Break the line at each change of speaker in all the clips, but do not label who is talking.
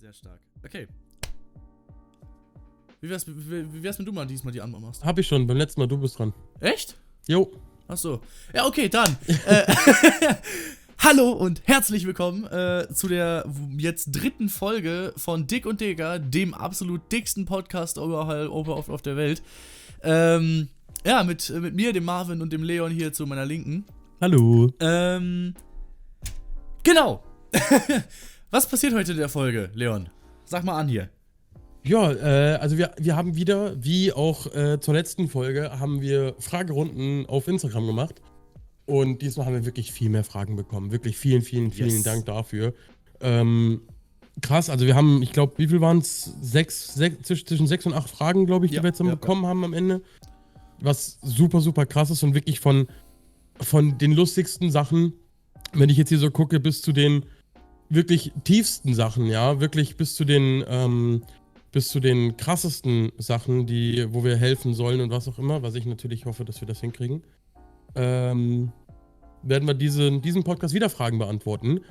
Sehr stark. Okay. Wie wär's, wenn du mal diesmal die Antwort machst?
Hab ich schon, beim letzten Mal, du bist dran.
Echt?
Jo.
Ach so. Ja, okay, dann. Hallo und herzlich willkommen zu der jetzt dritten Folge von Dick und Digger, dem absolut dicksten Podcast auf der Welt. Ja, mit mir, dem Marvin und dem Leon hier zu meiner Linken.
Hallo.
Genau. Was passiert heute in der Folge, Leon? Sag mal an hier.
Ja, also wir haben wieder, wie auch zur letzten Folge, haben wir Fragerunden auf Instagram gemacht. Und diesmal haben wir wirklich viel mehr Fragen bekommen. Wirklich vielen Dank dafür. Krass, also wir haben, ich glaube, wie viel waren es? Zwischen 6 und 8 Fragen, glaube ich, die wir jetzt dann bekommen haben am Ende. Was super krass ist und wirklich von den lustigsten Sachen, wenn ich jetzt hier so gucke, bis zu den wirklich tiefsten Sachen, ja, wirklich bis zu den krassesten Sachen, wo wir helfen sollen und was auch immer, was ich natürlich hoffe, dass wir das hinkriegen, werden wir diesen Podcast wieder Fragen beantworten.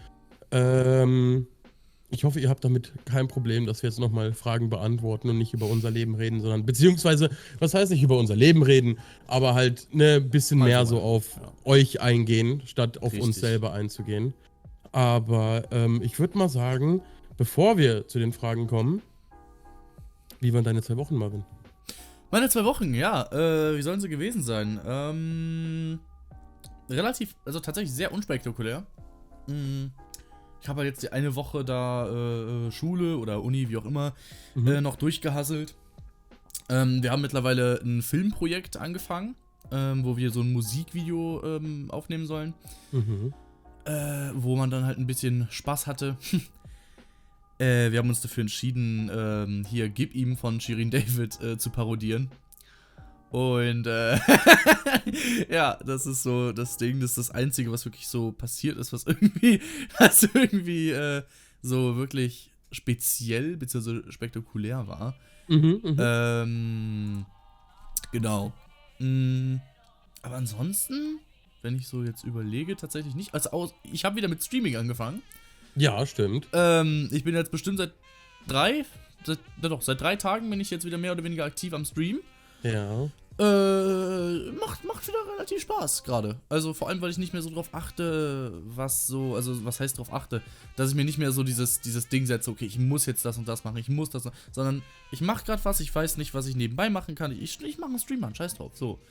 Ich hoffe, ihr habt damit kein Problem, dass wir jetzt nochmal Fragen beantworten und nicht über unser Leben reden, sondern beziehungsweise, was heißt nicht über unser Leben reden, aber halt ein bisschen mehr so auf euch eingehen, statt auf uns selber einzugehen. Aber ich würde mal sagen, bevor wir zu den Fragen kommen, wie waren deine 2 Wochen, Marvin?
Meine 2 Wochen, ja. Wie sollen sie gewesen sein? Relativ, also tatsächlich sehr unspektakulär. Ich habe halt jetzt die eine Woche da Schule oder Uni, wie auch immer, noch durchgehasselt. Wir haben mittlerweile ein Filmprojekt angefangen, wo wir so ein Musikvideo aufnehmen sollen. Wo man dann halt ein bisschen Spaß hatte. Wir haben uns dafür entschieden, hier Gib ihm von Shirin David zu parodieren. Und ja, das ist so das Ding, das ist das Einzige, was wirklich so passiert ist, was irgendwie so wirklich speziell bzw. spektakulär war. Genau. Aber ansonsten, wenn ich so jetzt überlege, tatsächlich nicht. Also ich habe wieder mit Streaming angefangen.
Ja, stimmt.
Ich bin jetzt bestimmt seit 3 Tagen bin ich jetzt wieder mehr oder weniger aktiv am Stream.
Ja.
Macht wieder relativ Spaß gerade. Also vor allem, weil ich nicht mehr so drauf achte, was heißt drauf achte, dass ich mir nicht mehr so dieses Ding setze, okay, ich muss jetzt das und das machen, ich muss das, sondern ich mache gerade was, ich weiß nicht, was ich nebenbei machen kann, ich mache einen Stream an, scheiß drauf, so.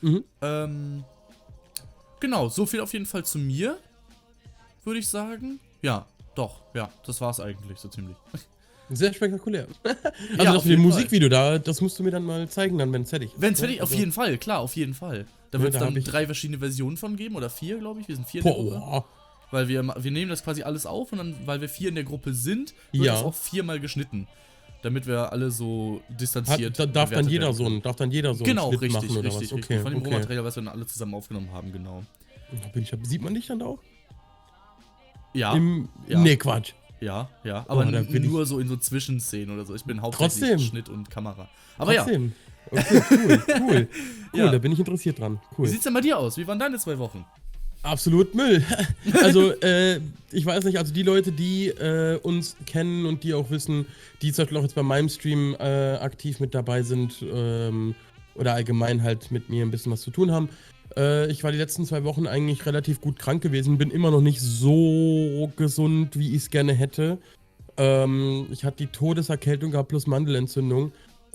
Genau, so viel auf jeden Fall zu mir, würde ich sagen. Ja, doch, ja, das war's eigentlich so ziemlich.
Sehr spektakulär. Also
ja,
das mit dem Musikvideo da, das musst du mir dann mal zeigen, wenn es fertig ist.
Wenn es fertig ist, auf jeden Fall, klar, auf jeden Fall. Da wird es dann 3 verschiedene Versionen von geben, oder 4, glaube ich. Wir sind 4 in der Gruppe. Weil wir nehmen das quasi alles auf und dann, weil wir 4 in der Gruppe sind, wird das auch 4-mal geschnitten. Damit wir alle so distanziert
darf dann jeder so einen
genau,
Schnitt
richtig,
machen oder
richtig,
was?
Okay. Von dem Rohmaterial, was wir dann alle zusammen aufgenommen haben, genau.
Sieht man dich dann da auch?
Ja.
Nee, Quatsch.
Ja, aber nur so in so Zwischenszenen oder so. Ich bin hauptsächlich Schnitt und Kamera. Aber
trotzdem. Ja. Okay, cool. Ja. Da bin ich interessiert dran. Cool.
Wie sieht's denn bei dir aus? Wie waren deine 2 Wochen?
Absolut Müll. Also, ich weiß nicht, also die Leute, die uns kennen und die auch wissen, die zum Beispiel auch jetzt bei meinem Stream aktiv mit dabei sind oder allgemein halt mit mir ein bisschen was zu tun haben. Ich war die letzten 2 Wochen eigentlich relativ gut krank gewesen, bin immer noch nicht so gesund, wie ich es gerne hätte. Ich hatte die Todeserkältung gehabt plus Mandelentzündung.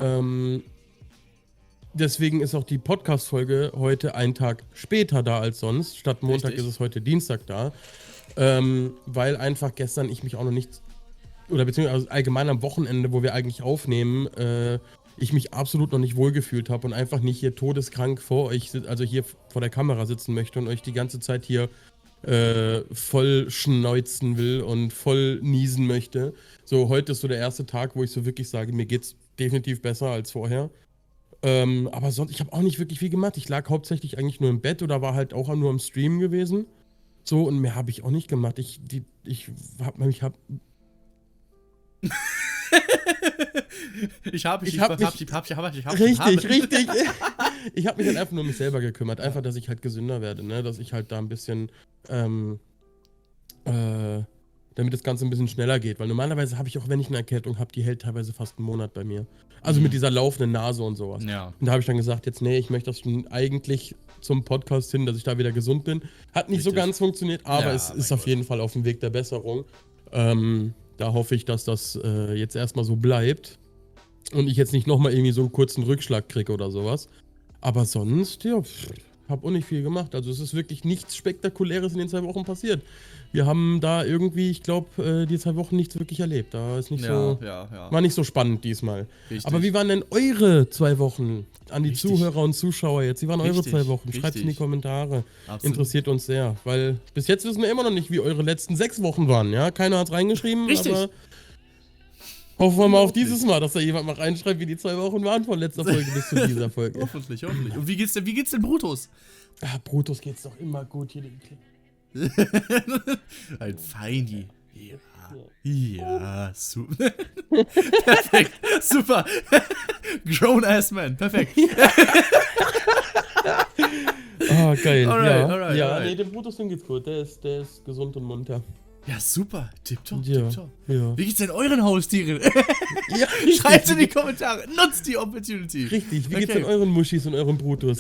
Deswegen ist auch die Podcast-Folge heute einen Tag später da als sonst. Statt Montag ist es heute Dienstag da. Weil einfach gestern ich mich auch noch nicht, oder beziehungsweise allgemein am Wochenende, wo wir eigentlich aufnehmen, ich mich absolut noch nicht wohlgefühlt habe und einfach nicht hier todeskrank vor euch, also hier vor der Kamera sitzen möchte und euch die ganze Zeit hier voll schneuzen will und voll niesen möchte. So, heute ist so der erste Tag, wo ich so wirklich sage, mir geht's definitiv besser als vorher. Aber sonst, ich habe auch nicht wirklich viel gemacht. Ich lag hauptsächlich eigentlich nur im Bett oder war halt auch nur am Stream gewesen. So, und mehr habe ich auch nicht gemacht. Ich habe mich halt einfach nur um mich selber gekümmert. Einfach, dass ich halt gesünder werde, ne? Dass ich halt da ein bisschen damit das Ganze ein bisschen schneller geht. Weil normalerweise habe ich auch, wenn ich eine Erkältung habe, die hält teilweise fast einen Monat bei mir. Also mit dieser laufenden Nase und sowas.
Ja.
Und da habe ich dann gesagt, jetzt nee, ich möchte das schon eigentlich zum Podcast hin, dass ich da wieder gesund bin. Hat nicht so ganz funktioniert, aber es ist auf jeden Fall auf dem Weg der Besserung. Da hoffe ich, dass das jetzt erstmal so bleibt und ich jetzt nicht nochmal irgendwie so einen kurzen Rückschlag kriege oder sowas. Aber sonst, ja, habe auch nicht viel gemacht. Also es ist wirklich nichts Spektakuläres in den 2 Wochen passiert. Wir haben da irgendwie, ich glaube, die 2 Wochen nichts wirklich erlebt. Da ist nicht war nicht so spannend diesmal.
Richtig.
Aber wie waren denn eure 2 Wochen an die Zuhörer und Zuschauer jetzt? Wie waren eure 2 Wochen? Schreibt in die Kommentare. Absolut. Interessiert uns sehr, weil bis jetzt wissen wir immer noch nicht, wie eure letzten 6 Wochen waren. Ja, keiner hat's reingeschrieben, aber hoffen wir mal auf dieses Mal, dass da jemand mal reinschreibt, wie die 2 Wochen waren von letzter Folge bis zu dieser Folge.
Hoffentlich. Und wie geht's denn Brutus?
Brutus geht's doch immer gut hier.
Ein Feini. Ja, super. Perfekt, super. Grown-ass man, perfekt.
Oh, geil.
Alright.
Nee, dem Brutus geht's gut. Der ist gesund und munter.
Ja, super. Tipptopp.
Ja.
Wie geht's denn euren Haustieren?
Ja,
schreibt in die Kommentare. Nutzt die Opportunity.
Richtig. Wie geht's denn euren Muschis und eurem Brutus?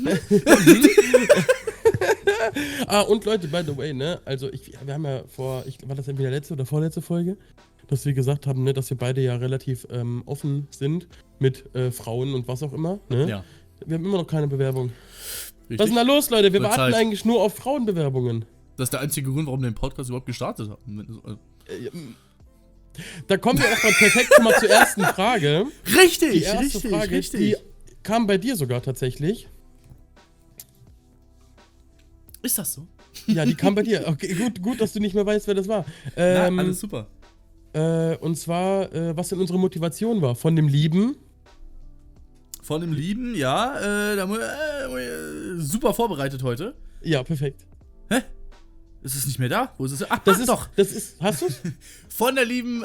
Und Leute, by the way, ne? Also, wir haben ja war das entweder letzte oder vorletzte Folge, dass wir gesagt haben, ne, dass wir beide ja relativ offen sind mit Frauen und was auch immer, ne? Ja. Wir haben immer noch keine Bewerbung. Richtig. Was ist denn da los, Leute? Wir warten eigentlich nur auf Frauenbewerbungen.
Das ist der einzige Grund, warum wir den Podcast überhaupt gestartet haben.
Da kommen wir auch mal perfekt schon mal zur ersten Frage.
Richtig,
die erste Frage, die kam bei dir sogar tatsächlich.
Ist das so?
Ja, die kam bei dir. Okay, gut, dass du nicht mehr weißt, wer das war.
Alles super.
Und zwar, was denn unsere Motivation war. Von dem Lieben.
Von dem Lieben, ja. Super vorbereitet heute.
Ja, perfekt.
Hä? Ist es nicht mehr da? Wo ist es? Ach,
doch. Hast du's?
Von der lieben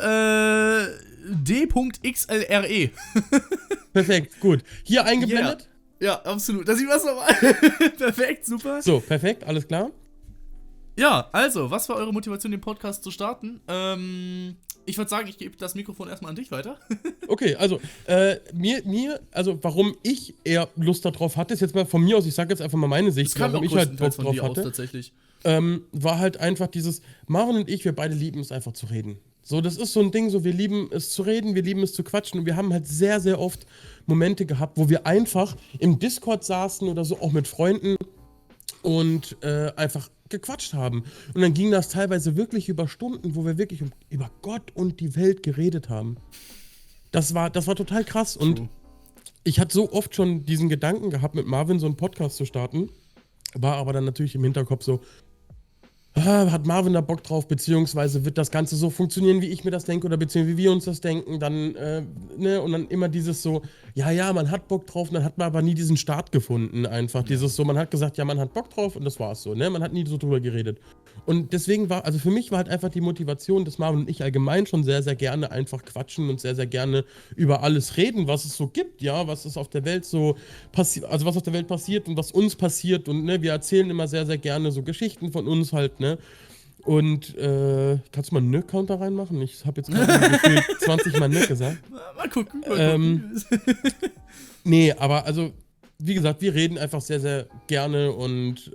D.XLRE.
Perfekt, gut. Hier eingeblendet?
Ja, absolut. Da sieht man es nochmal. Perfekt, super.
So, perfekt, alles klar.
Ja, also, was war eure Motivation, den Podcast zu starten? Ich würde sagen, ich gebe das Mikrofon erstmal an dich weiter. Okay,
also, also warum ich eher Lust darauf hatte, ist jetzt mal von mir aus, ich sage jetzt einfach mal meine Sicht, warum ich halt Bock drauf hatte,
tatsächlich.
War halt einfach dieses, Marvin und ich, wir beide lieben es einfach zu reden. So, das ist so ein Ding, so wir lieben es zu reden, wir lieben es zu quatschen und wir haben halt sehr, sehr oft Momente gehabt, wo wir einfach im Discord saßen oder so, auch mit Freunden und einfach gequatscht haben. Und dann ging das teilweise wirklich über Stunden, wo wir wirklich über Gott und die Welt geredet haben. Das war total krass und ich hatte so oft schon diesen Gedanken gehabt, mit Marvin so einen Podcast zu starten, war aber dann natürlich im Hinterkopf so, hat Marvin da Bock drauf, beziehungsweise wird das Ganze so funktionieren, wie ich mir das denke, oder beziehungsweise wie wir uns das denken, dann, ne, und dann immer dieses so, ja, man hat Bock drauf, dann hat man aber nie diesen Start gefunden, einfach, dieses so, man hat gesagt, ja, man hat Bock drauf und das war's so, ne, man hat nie so drüber geredet. Und deswegen also für mich war halt einfach die Motivation, dass Marvin und ich allgemein schon sehr, sehr gerne einfach quatschen und sehr, sehr gerne über alles reden, was es so gibt, ja, was ist auf der Welt so passiert, also was auf der Welt passiert und was uns passiert und, ne, wir erzählen immer sehr, sehr gerne so Geschichten von uns halt, ne. Und, kannst du mal einen Nö-Counter reinmachen? Ich habe jetzt gerade gefühlt 20 Mal Nö gesagt.
Mal gucken.
Nee, aber also, wie gesagt, wir reden einfach sehr, sehr gerne und,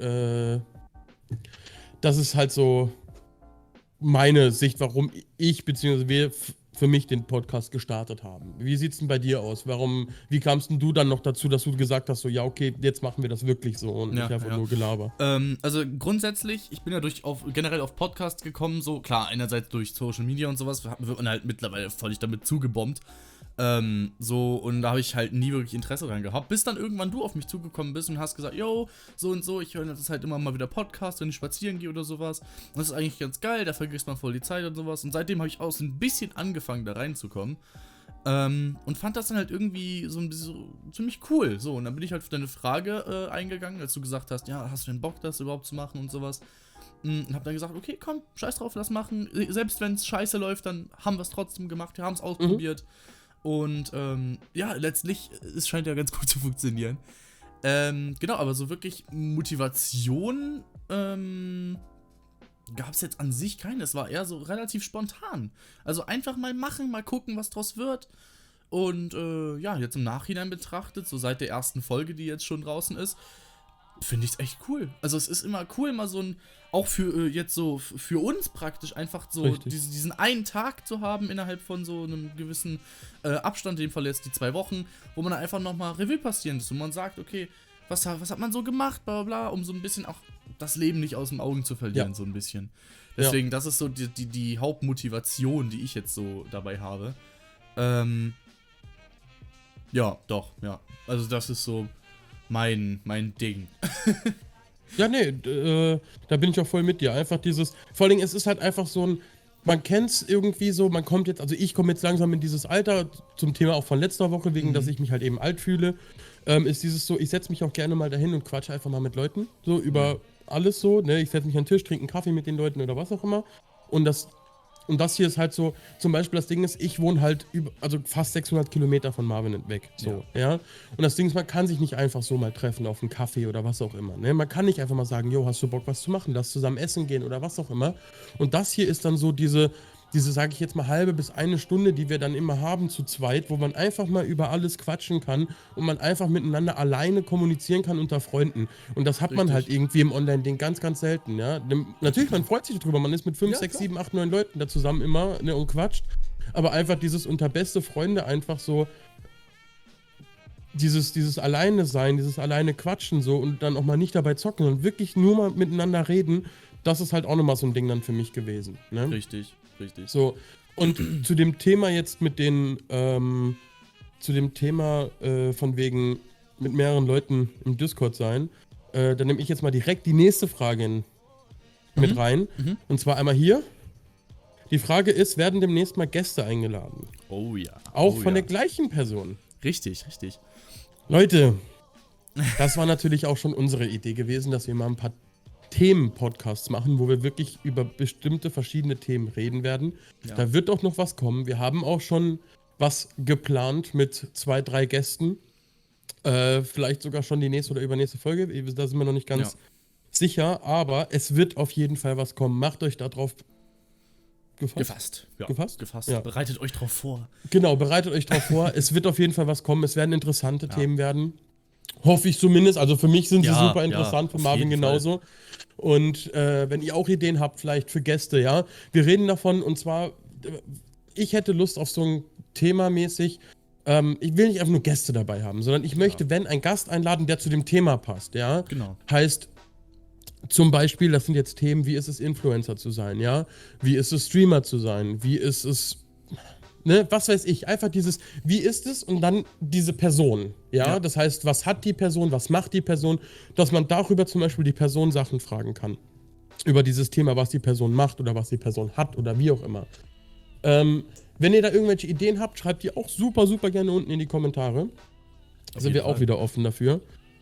das ist halt so meine Sicht, warum ich bzw. wir für mich den Podcast gestartet haben. Wie sieht's denn bei dir aus? Wie kamst denn du dann noch dazu, dass du gesagt hast, so, ja, okay, jetzt machen wir das wirklich so und nicht einfach nur Gelaber?
Also grundsätzlich, ich bin ja generell auf Podcasts gekommen, so, klar, einerseits durch Social Media und sowas, wird man halt mittlerweile völlig damit zugebombt. So, und da habe ich halt nie wirklich Interesse dran gehabt, bis dann irgendwann du auf mich zugekommen bist und hast gesagt, yo, so und so, ich höre das halt immer mal wieder Podcasts, wenn ich spazieren gehe oder sowas. Und das ist eigentlich ganz geil, da vergisst man voll die Zeit und sowas. Und seitdem habe ich auch so ein bisschen angefangen, da reinzukommen. Und fand das dann halt irgendwie so ein bisschen ziemlich cool. So, und dann bin ich halt auf deine Frage eingegangen, als du gesagt hast, ja, hast du denn Bock, das überhaupt zu machen und sowas. Und hab dann gesagt, okay, komm, scheiß drauf, lass machen. Selbst wenn es scheiße läuft, dann haben wir es trotzdem gemacht, wir haben es ausprobiert. Und ja, letztlich, es scheint ja ganz gut zu funktionieren. Genau, aber so wirklich Motivation gab es jetzt an sich keine. Es war eher so relativ spontan. Also einfach mal machen, mal gucken, was draus wird. Und ja, jetzt im Nachhinein betrachtet, so seit der ersten Folge, die jetzt schon draußen ist, finde ich es echt cool. Also es ist immer cool, mal so ein, auch für jetzt so, für uns praktisch, einfach so diesen einen Tag zu haben innerhalb von so einem gewissen Abstand, in dem Fall jetzt die 2 Wochen, wo man dann einfach nochmal Revue passieren lässt und man sagt, okay, was hat man so gemacht, bla bla bla, um so ein bisschen auch das Leben nicht aus den Augen zu verlieren, so ein bisschen. Deswegen, das ist so die Hauptmotivation, die ich jetzt so dabei habe. Ja, doch, ja. Also das ist so mein Ding.
Ja, nee, da bin ich auch voll mit dir. Einfach dieses, vor allem, es ist halt einfach so ein, man kennt es irgendwie so, man kommt jetzt, also ich komme jetzt langsam in dieses Alter, zum Thema auch von letzter Woche, wegen, dass ich mich halt eben alt fühle, ist dieses so, ich setze mich auch gerne mal dahin und quatsche einfach mal mit Leuten, so über alles so, ne, ich setze mich an den Tisch, trinke einen Kaffee mit den Leuten oder was auch immer und das hier ist halt so, zum Beispiel das Ding ist, ich wohne halt also fast 600 Kilometer von Marvin weg, so, ja. Und das Ding ist, man kann sich nicht einfach so mal treffen auf einen Kaffee oder was auch immer, ne. Man kann nicht einfach mal sagen, jo, hast du Bock, was zu machen, lass zusammen essen gehen oder was auch immer. Und das hier ist dann so diese, sage ich jetzt mal, halbe bis 1 Stunde, die wir dann immer haben zu zweit, wo man einfach mal über alles quatschen kann und man einfach miteinander alleine kommunizieren kann unter Freunden. Und das hat man halt irgendwie im Online-Ding ganz, ganz selten, ja. Natürlich, man freut sich darüber, man ist mit 5, 6, 7, 8, 9 Leuten da zusammen immer, ne, und quatscht. Aber einfach dieses unter beste Freunde einfach so, dieses alleine sein, dieses alleine quatschen so und dann auch mal nicht dabei zocken, sondern wirklich nur mal miteinander reden, das ist halt auch nochmal so ein Ding dann für mich gewesen, ne?
Richtig.
So, und zu dem Thema jetzt mit den, zu dem Thema von wegen mit mehreren Leuten im Discord sein, dann nehme ich jetzt mal direkt die nächste Frage mit rein. Und zwar einmal hier. Die Frage ist, werden demnächst mal Gäste eingeladen?
Oh ja.
Auch von der gleichen Person.
Richtig.
Leute, das war natürlich auch schon unsere Idee gewesen, dass wir mal ein paar Themen-Podcasts machen, wo wir wirklich über bestimmte verschiedene Themen reden werden. Ja. Da wird auch noch was kommen. Wir haben auch schon was geplant mit 2, 3 Gästen. Vielleicht sogar schon die nächste oder übernächste Folge. Da sind wir noch nicht ganz sicher, aber es wird auf jeden Fall was kommen. Macht euch darauf gefasst.
Ja. Gefasst.
Ja.
Bereitet euch drauf vor.
Genau, bereitet euch drauf vor. Es wird auf jeden Fall was kommen. Es werden interessante Themen werden. Hoffe ich zumindest. Also für mich sind sie super interessant, für Marvin genauso. Fall. Und wenn ihr auch Ideen habt, vielleicht für Gäste, ja. Wir reden davon, und zwar, ich hätte Lust auf so ein Thema mäßig. Ich will nicht einfach nur Gäste dabei haben, sondern ich möchte, wenn, einen Gast einladen, der zu dem Thema passt, ja.
Genau.
Heißt, zum Beispiel, das sind jetzt Themen, wie ist es, Influencer zu sein, ja. Wie ist es, Streamer zu sein, wie ist es, ne, was weiß ich, einfach dieses, wie ist es und dann diese Person, ja? Das heißt, was hat die Person, was macht die Person, dass man darüber zum Beispiel die Person Sachen fragen kann. Über dieses Thema, was die Person macht oder was die Person hat oder wie auch immer. Wenn ihr da irgendwelche Ideen habt, schreibt die auch super, super gerne unten in die Kommentare. Da sind wir auch wieder offen dafür.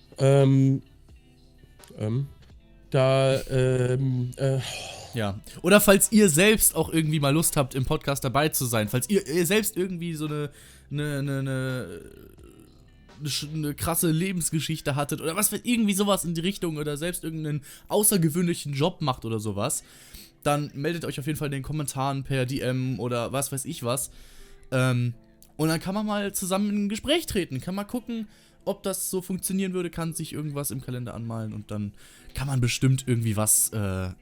Ja. Oder falls ihr selbst auch irgendwie mal Lust habt, im Podcast dabei zu sein, falls ihr selbst irgendwie so eine krasse Lebensgeschichte hattet oder was, irgendwie sowas in die Richtung oder selbst irgendeinen außergewöhnlichen Job macht oder sowas, dann meldet euch auf jeden Fall in den Kommentaren per DM oder was weiß ich was. Und dann kann man mal zusammen in ein Gespräch treten, kann mal gucken, ob das so funktionieren würde, kann sich irgendwas im Kalender anmalen und dann kann man bestimmt irgendwie was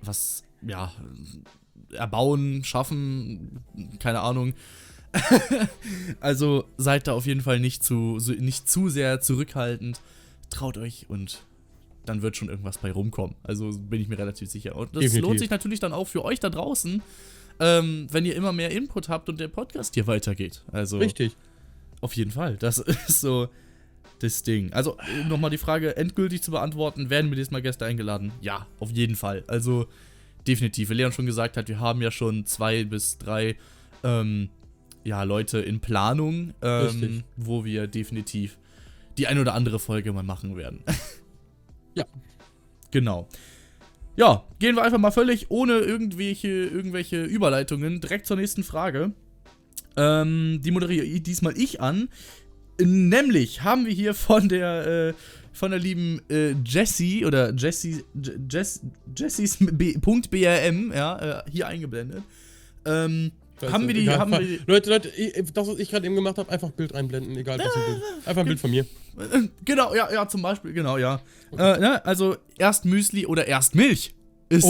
erbauen, schaffen, keine Ahnung. Also seid da auf jeden Fall nicht zu sehr zurückhaltend. Traut euch und dann wird schon irgendwas bei rumkommen. Also bin ich mir relativ sicher. Und das lohnt sich natürlich dann auch für euch da draußen, wenn ihr immer mehr Input habt und der Podcast hier weitergeht. Also
richtig.
Auf jeden Fall. Das ist so das Ding. Also, um nochmal die Frage endgültig zu beantworten, werden wir diesmal Gäste eingeladen? Ja, auf jeden Fall. Also, definitiv. Wie Leon schon gesagt hat, wir haben ja schon 2 bis 3 Leute in Planung, wo wir definitiv die ein oder andere Folge mal machen werden.
Ja.
Genau. Ja, gehen wir einfach mal völlig ohne irgendwelche Überleitungen direkt zur nächsten Frage. Die moderiere diesmal ich an. Nämlich haben wir hier von der von der lieben Jessie oder Jessys.brm, ja, hier eingeblendet. Haben wir die.
Leute, das, was ich gerade eben gemacht habe, einfach Bild reinblenden, egal was ein Bild. Einfach ein Bild von mir.
Genau, ja, zum Beispiel, genau, ja. Okay. Also erst Müsli oder erst Milch. Ist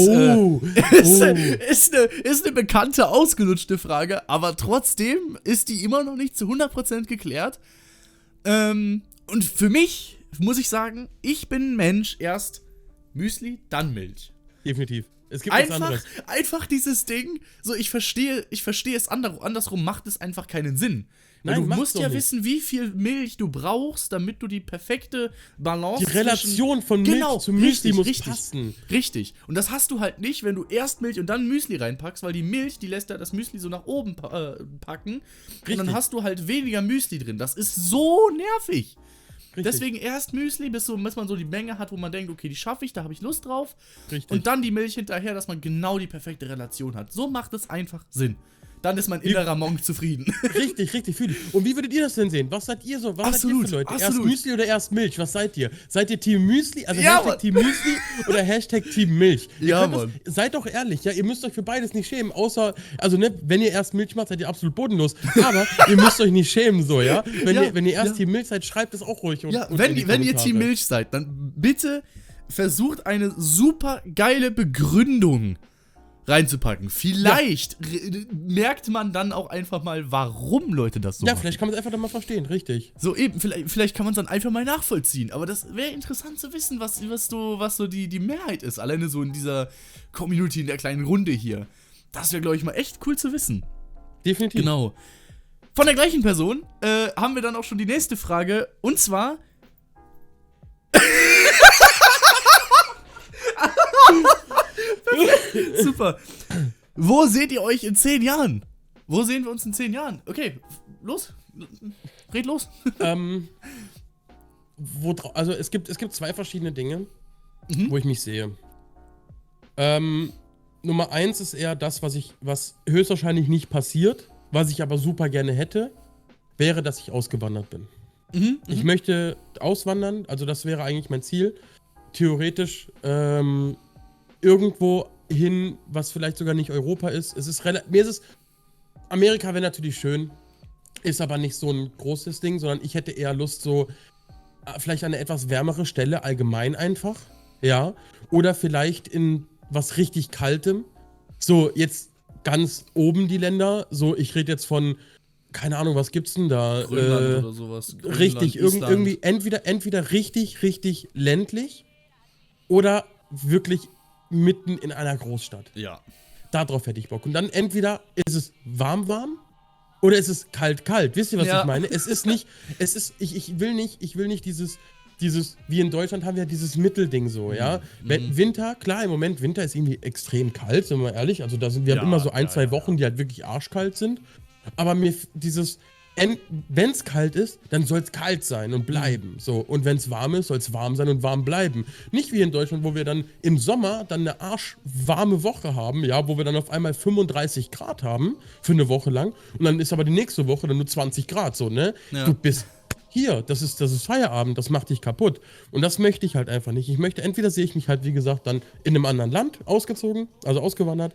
eine bekannte, ausgelutschte Frage, aber trotzdem ist die immer noch nicht zu 100% geklärt. Und für mich muss ich sagen, ich bin ein Mensch, erst Müsli, dann Milch.
Definitiv. Es gibt nichts anderes.
Einfach dieses Ding, so ich verstehe es andersrum macht es einfach keinen Sinn. Nein, du musst ja wissen, wie viel Milch du brauchst, damit du die perfekte Balance
Die Relation von Milch zu Müsli muss passen.
Richtig. Und das hast du halt nicht, wenn du erst Milch und dann Müsli reinpackst, weil die Milch, die lässt ja das Müsli so nach oben packen. Richtig. Und dann hast du halt weniger Müsli drin. Das ist so nervig. Richtig. Deswegen erst Müsli, bis man so die Menge hat, wo man denkt, okay, die schaffe ich, da habe ich Lust drauf. Richtig. Und dann die Milch hinterher, dass man genau die perfekte Relation hat. So macht es einfach Sinn. Dann ist mein innerer Monk zufrieden.
Richtig, fühle ich. Und wie würdet ihr das denn sehen? Was seid ihr so? Was seid ihr für Leute? Absolut. Erst Müsli oder erst Milch? Was seid ihr? Seid ihr Team Müsli? Also ja, Hashtag Team Müsli oder Hashtag Team Milch?
Ja, Mann.
Seid doch ehrlich, ja, ihr müsst euch für beides nicht schämen, außer, also ne, wenn ihr erst Milch macht, seid ihr absolut bodenlos. Aber ihr müsst euch nicht schämen, so, ja? Wenn ihr erst Team Milch seid, schreibt es auch ruhig.
Wenn ihr Team Milch seid, dann bitte versucht eine super geile Begründung reinzupacken. Vielleicht merkt man dann auch einfach mal, warum Leute das so machen.
Ja, vielleicht kann man es einfach dann mal verstehen, richtig.
So eben, vielleicht kann man es dann einfach mal nachvollziehen. Aber das wäre interessant zu wissen, was so die Mehrheit ist. Alleine so in dieser Community, in der kleinen Runde hier. Das wäre, glaube ich, mal echt cool zu wissen.
Definitiv.
Genau. Von der gleichen Person haben wir dann auch schon die nächste Frage. Und zwar super. Wo seht ihr euch in 10 Jahren? Wo sehen wir uns in 10 Jahren? Okay, los. Red los.
Also es gibt 2 verschiedene Dinge, wo ich mich sehe. Nummer 1 ist eher das, was höchstwahrscheinlich nicht passiert, was ich aber super gerne hätte, wäre, dass ich ausgewandert bin. Ich möchte auswandern, also das wäre eigentlich mein Ziel. Theoretisch irgendwo hin, was vielleicht sogar nicht Europa ist. Amerika wäre natürlich schön, ist aber nicht so ein großes Ding, sondern ich hätte eher Lust, so vielleicht an eine etwas wärmere Stelle allgemein einfach, ja, oder vielleicht in was richtig Kaltem, so jetzt ganz oben die Länder, so ich rede jetzt von, keine Ahnung, was gibt's denn da?
Grönland oder sowas. Grönland,
richtig, irgendwie entweder richtig ländlich oder wirklich mitten in einer Großstadt.
Ja.
Darauf hätte ich Bock. Und dann entweder ist es warm oder ist es kalt. Wisst ihr, was ich meine? Ich will nicht dieses, wie in Deutschland haben wir ja dieses Mittelding so, ja. Winter, klar, im Moment, Winter ist irgendwie extrem kalt, sind wir ehrlich. Also wir haben immer so 2 Wochen, die halt wirklich arschkalt sind. Aber mir wenn es kalt ist, dann soll es kalt sein und bleiben. So. Und wenn es warm ist, soll es warm sein und warm bleiben. Nicht wie in Deutschland, wo wir dann im Sommer dann eine arschwarme Woche haben, ja, wo wir dann auf einmal 35 Grad haben für eine Woche lang. Und dann ist aber die nächste Woche dann nur 20 Grad, so, ne? Ja. Du bist hier, das ist Feierabend, das macht dich kaputt. Und das möchte ich halt einfach nicht. Entweder sehe ich mich halt, wie gesagt, dann in einem anderen Land ausgewandert.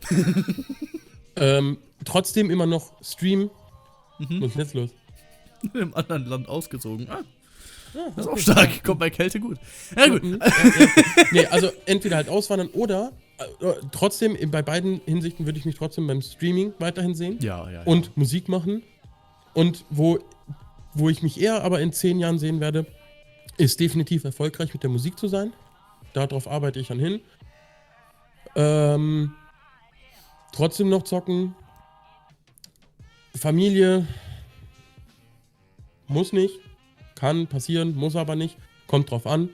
Trotzdem immer noch streamen. Was ist jetzt los?
Im anderen Land ausgezogen. Das ist auch stark. Kommt bei Kälte gut. Ja, gut.
Nee, also entweder halt auswandern oder trotzdem, bei beiden Hinsichten würde ich mich trotzdem beim Streaming weiterhin sehen.
Ja.
Und Musik machen. Und wo ich mich eher aber in 10 Jahren sehen werde, ist definitiv erfolgreich mit der Musik zu sein. Darauf arbeite ich dann hin. Trotzdem noch zocken. Familie muss nicht, kann passieren, muss aber nicht, kommt drauf an.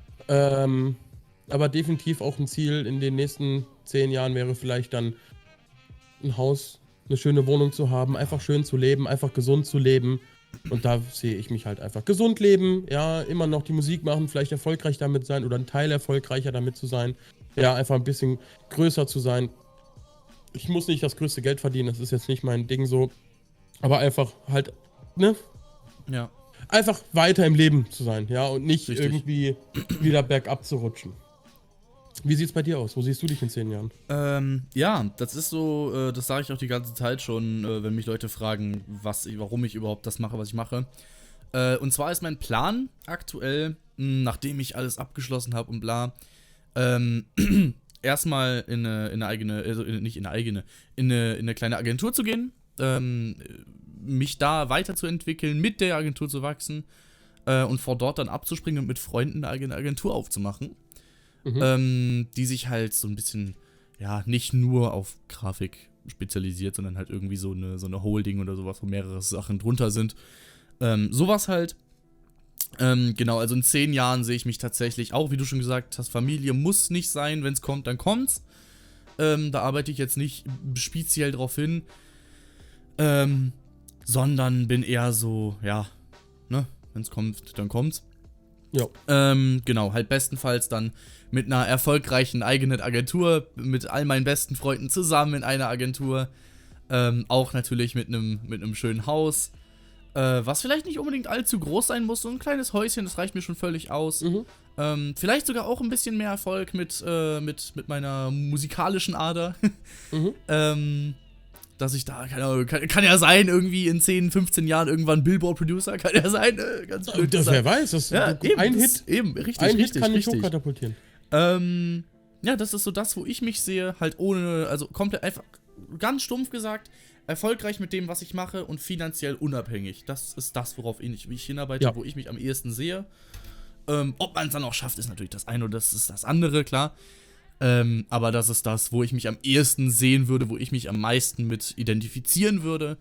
Aber definitiv auch ein Ziel in den nächsten 10 Jahren wäre vielleicht dann ein Haus, eine schöne Wohnung zu haben, einfach schön zu leben, einfach gesund zu leben. Und da sehe ich mich halt einfach gesund leben, ja, immer noch die Musik machen, vielleicht erfolgreich damit sein oder ein Teil erfolgreicher damit zu sein. Ja, einfach ein bisschen größer zu sein. Ich muss nicht das größte Geld verdienen, das ist jetzt nicht mein Ding so. Aber einfach halt, ne?
Ja.
einfach weiter im Leben zu sein, ja, und nicht
Richtig.
irgendwie wieder bergab zu rutschen. Wie sieht's bei dir aus? Wo siehst du dich in 10 Jahren?
Ja, das ist so, das sage ich auch die ganze Zeit schon, wenn mich Leute fragen, warum ich überhaupt das mache, was ich mache. Und zwar ist mein Plan aktuell, nachdem ich alles abgeschlossen habe und bla, erstmal in eine eigene, also nicht in eine eigene, in eine kleine Agentur zu gehen, mich da weiterzuentwickeln, mit der Agentur zu wachsen und von dort dann abzuspringen und mit Freunden eine eigene Agentur aufzumachen. Die sich halt so ein bisschen, ja, nicht nur auf Grafik spezialisiert, sondern halt irgendwie so eine Holding oder sowas, wo mehrere Sachen drunter sind. Sowas halt. Genau, also in 10 Jahren sehe ich mich tatsächlich auch, wie du schon gesagt hast, Familie muss nicht sein, wenn es kommt, dann kommt's. Da arbeite ich jetzt nicht speziell drauf hin, sondern bin eher so, ja, ne, wenn es kommt, dann kommt's.
Ja.
Genau, halt bestenfalls dann mit einer erfolgreichen eigenen Agentur, mit all meinen besten Freunden zusammen in einer Agentur, auch natürlich mit einem schönen Haus, was vielleicht nicht unbedingt allzu groß sein muss, so ein kleines Häuschen, das reicht mir schon völlig aus. Vielleicht sogar auch ein bisschen mehr Erfolg mit meiner musikalischen Ader. Dass ich da, keine Ahnung, kann ja sein, irgendwie in 10, 15 Jahren irgendwann Billboard-Producer, kann ja sein, ganz blöd
Das, wer weiß, das
ja, eben,
ein Hit.
Eben, richtig,
Ein
richtig,
Hit kann dich
richtig.
hochkatapultieren.
Ja, das ist so das, wo ich mich sehe, halt ohne, also komplett einfach, ganz stumpf gesagt, erfolgreich mit dem, was ich mache und finanziell unabhängig. Das ist das, worauf wie ich hinarbeite,
Ja.
wo ich mich am ehesten sehe. Ob man es dann auch schafft, ist natürlich das eine oder das ist das andere, klar. Aber das ist das, wo ich mich am ehesten sehen würde, wo ich mich am meisten mit identifizieren würde.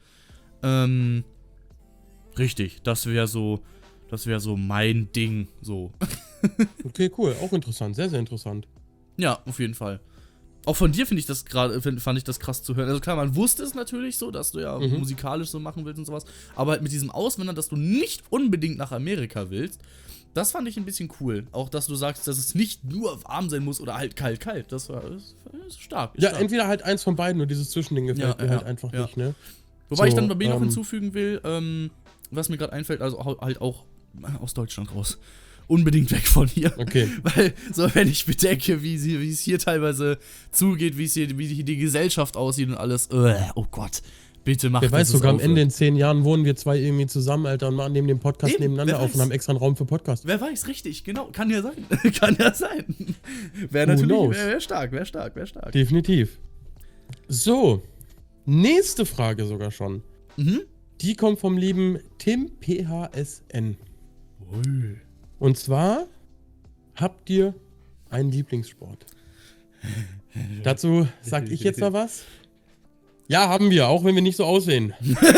Richtig, das wäre so mein Ding, so.
Okay, cool, auch interessant, sehr, sehr interessant.
Ja, auf jeden Fall. Auch von dir fand ich das krass zu hören. Also klar, man wusste es natürlich so, dass du ja musikalisch so machen willst und sowas. Aber halt mit diesem Auswandern, dass du nicht unbedingt nach Amerika willst, das fand ich ein bisschen cool. Auch, dass du sagst, dass es nicht nur warm sein muss oder halt kalt. Das ist stark.
Ja, entweder halt eins von beiden, nur dieses Zwischending gefällt mir halt einfach nicht, ne?
Wobei ich dann bei mir noch hinzufügen will, was mir gerade einfällt, also halt auch aus Deutschland raus. Unbedingt weg von hier.
Okay.
Weil, so wenn ich bedenke, wie es hier teilweise zugeht, wie hier die Gesellschaft aussieht und alles, oh Gott, bitte mach das.
Wer weiß, sogar am Ende in 10 Jahren wohnen wir zwei irgendwie zusammen, Alter, und machen neben dem Podcast nebeneinander auf und haben extra einen Raum für Podcast.
Wer weiß, richtig, genau, kann ja sein. Kann ja sein. Wäre natürlich, wäre stark.
Definitiv. So, nächste Frage sogar schon. Die kommt vom lieben Tim PHSN.
Ui.
Und zwar, habt ihr einen Lieblingssport? Dazu sag ich jetzt mal was. Ja, haben wir, auch wenn wir nicht so aussehen.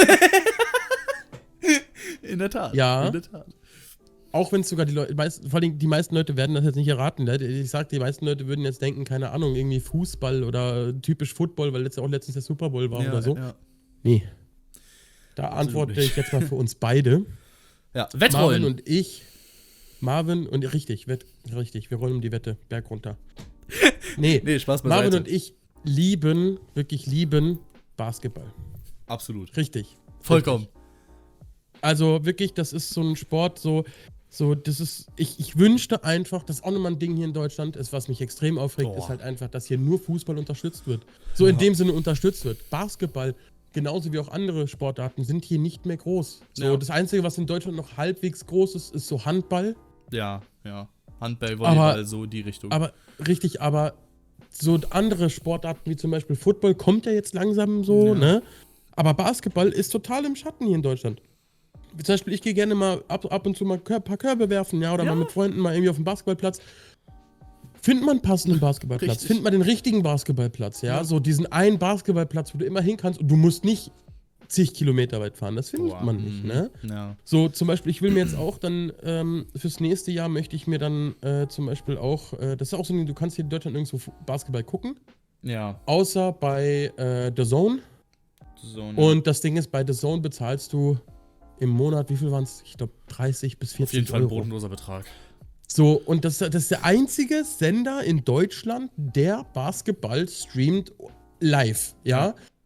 In der Tat.
Ja.
In der Tat.
Auch wenn es sogar vor allem die meisten Leute werden das jetzt nicht erraten. Ich sag, die meisten Leute würden jetzt denken, keine Ahnung, irgendwie Fußball oder typisch Football, weil auch letztens der Super Bowl war oder so. Ja. Nee. Da antworte ich jetzt mal für uns beide.
Ja, Wettrollen.
Marvin und richtig, wir rollen um die Wette, Berg runter. Nee,
Spaß beiseite.
Marvin und ich wirklich lieben Basketball.
Absolut.
Richtig.
Vollkommen.
Richtig. Also wirklich, das ist so ein Sport, das ist, ich wünschte einfach, das ist auch nochmal ein Ding hier in Deutschland, ist, was mich extrem aufregt, ist halt einfach, dass hier nur Fußball unterstützt wird. So in dem Sinne unterstützt wird. Basketball, genauso wie auch andere Sportarten, sind hier nicht mehr groß. So, das Einzige, was in Deutschland noch halbwegs groß ist, ist so Handball.
Ja. Handball, Volleyball, so die Richtung.
Aber so andere Sportarten wie zum Beispiel Football kommt ja jetzt langsam so, ne? Aber Basketball ist total im Schatten hier in Deutschland. Zum Beispiel, ich gehe gerne mal ab und zu mal ein paar Körbe werfen, ja, oder mal mit Freunden mal irgendwie auf dem Basketballplatz. Findet man einen passenden Basketballplatz, findet man den richtigen Basketballplatz, ja, so diesen einen Basketballplatz, wo du immer hin kannst und du musst nicht zig Kilometer weit fahren, das findet man nicht, ne? Ja. So, zum Beispiel, ich will mir jetzt auch dann, fürs nächste Jahr möchte ich mir dann zum Beispiel auch, das ist auch so, du kannst hier in Deutschland irgendwo Basketball gucken. Ja. Außer bei The Zone. Und das Ding ist, bei The Zone bezahlst du im Monat, wie viel waren es? Ich glaube 30 bis 40 Euro.
Auf jeden Fall ein bodenloser Betrag.
So, und das ist der einzige Sender in Deutschland, der Basketball streamt live, ja?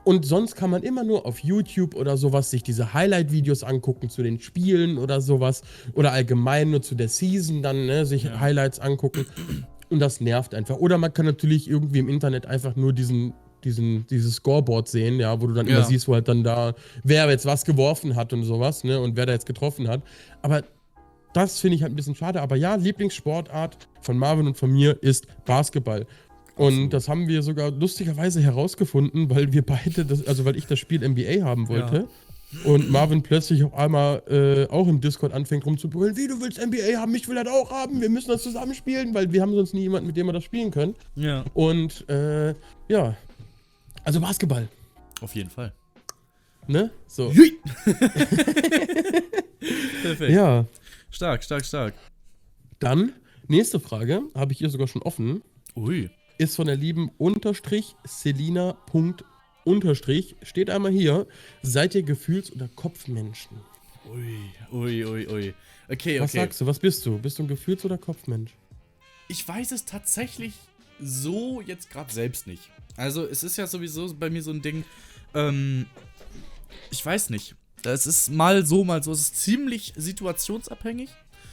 Und sonst kann man immer nur auf YouTube oder sowas sich diese Highlight-Videos angucken zu den Spielen oder sowas. Oder allgemein nur zu der Season dann, ne, sich Highlights angucken. Und das nervt einfach. Oder man kann natürlich irgendwie im Internet einfach nur dieses Scoreboard sehen, ja, wo du dann immer siehst, wo halt dann da, wer jetzt was geworfen hat und sowas, ne, und wer da jetzt getroffen hat. Aber das finde ich halt ein bisschen schade. Aber ja, Lieblingssportart von Marvin und von mir ist Basketball. Und das haben wir sogar lustigerweise herausgefunden, weil wir beide, weil ich das Spiel NBA haben wollte. Ja. Und Marvin plötzlich auf einmal auch im Discord anfängt rumzubrüllen, wie, du willst NBA haben, ich will das auch haben, wir müssen das zusammen spielen, weil wir haben sonst nie jemanden, mit dem wir das spielen können.
Ja.
Und ja, also Basketball.
Auf jeden Fall.
Ne? So.
Perfekt.
Ja.
Stark.
Dann, nächste Frage, habe ich hier sogar schon offen.
Ui.
Ist von der lieben Selina. Steht einmal hier. Seid ihr Gefühls- oder Kopfmenschen?
Ui. Okay.
Was sagst du? Was bist du? Bist du ein Gefühls- oder Kopfmensch?
Ich weiß es tatsächlich so jetzt gerade selbst nicht. Also es ist ja sowieso bei mir so ein Ding, ich weiß nicht. Es ist mal so. Es ist ziemlich situationsabhängig.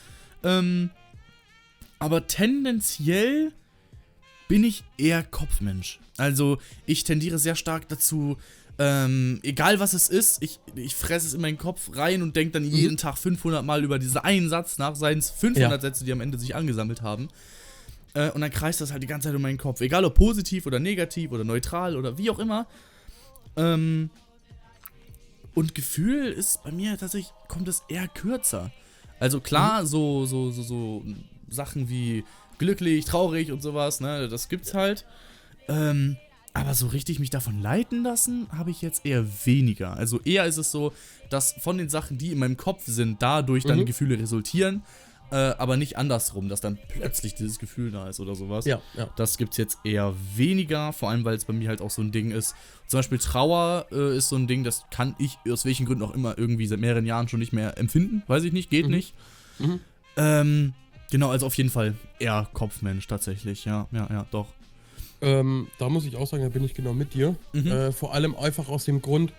Aber tendenziell bin ich eher Kopfmensch. Also ich tendiere sehr stark dazu, egal was es ist, ich fresse es in meinen Kopf rein und denke dann jeden Tag 500 Mal über diesen einen Satz nach, seien es 500 Sätze, die am Ende sich angesammelt haben. Und dann kreist das halt die ganze Zeit um meinen Kopf. Egal ob positiv oder negativ oder neutral oder wie auch immer. Und Gefühl ist bei mir tatsächlich, kommt es eher kürzer. Also klar, so Sachen wie glücklich, traurig und sowas, ne, das gibt's halt. Aber so richtig mich davon leiten lassen, habe ich jetzt eher weniger. Also eher ist es so, dass von den Sachen, die in meinem Kopf sind, dadurch dann Gefühle resultieren, aber nicht andersrum, dass dann plötzlich dieses Gefühl da ist oder sowas.
Ja.
Das gibt's jetzt eher weniger, vor allem, weil es bei mir halt auch so ein Ding ist. Zum Beispiel Trauer ist so ein Ding, das kann ich aus welchen Gründen auch immer irgendwie seit mehreren Jahren schon nicht mehr empfinden. Weiß ich nicht, geht nicht. Genau, also auf jeden Fall eher Kopfmensch tatsächlich, ja, doch.
Da muss ich auch sagen, da bin ich genau mit dir. Vor allem einfach aus dem Grund,